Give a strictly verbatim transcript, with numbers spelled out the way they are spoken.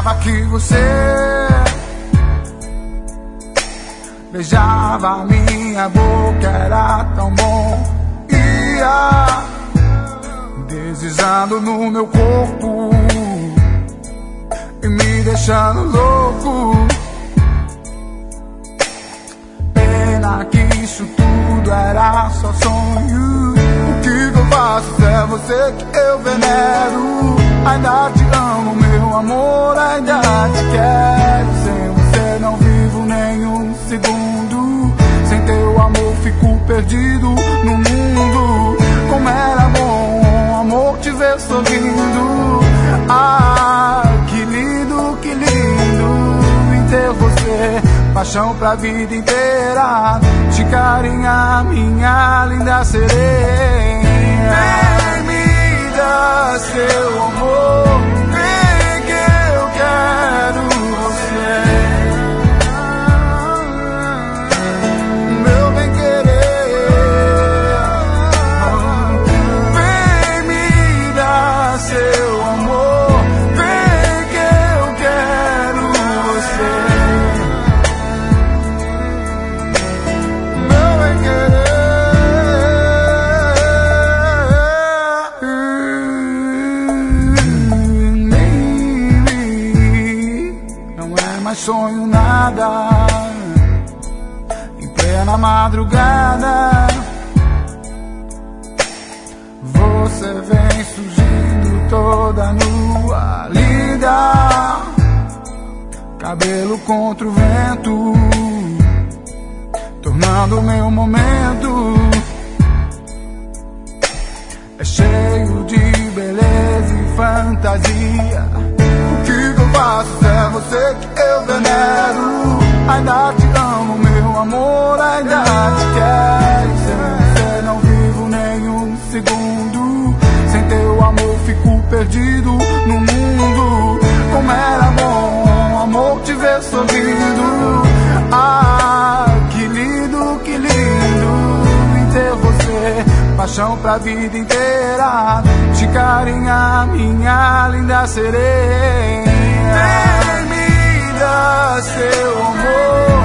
achava que você beijava minha boca, era tão bom. Ia deslizando no meu corpo e me deixando louco. Pena que isso tudo era só sonho. O que que eu faço se é você que eu venero? Ainda te amo, meu amor, ainda te quero. Sem você não vivo nenhum segundo. Sem teu amor fico perdido no mundo. Como era bom, amor, te ver sorrindo. Ah, que lindo, que lindo em ter você. Paixão pra vida inteira. Te carinhar, minha linda sereia. Vem me dar seu amor, vem que eu quero você. Meu bem querer, vem me dar seu amor, vem que eu quero você. Meu bem querer. Mas sonho nada, em plena madrugada você vem surgindo toda nua, linda, cabelo contra o vento, tornando meu momento. É cheio de beleza e fantasia. O que que eu faço se é você que eu venero? Ainda te amo, meu amor, ainda te quero. Sem você não vivo nenhum segundo. Sem teu amor fico perdido no mundo. Como era bom, amor, te ver sorrindo. Ah, que lindo, que lindo em ter você. Paixão pra vida inteira. Te carinhar, minha linda sereia. Vem me dar seu amor.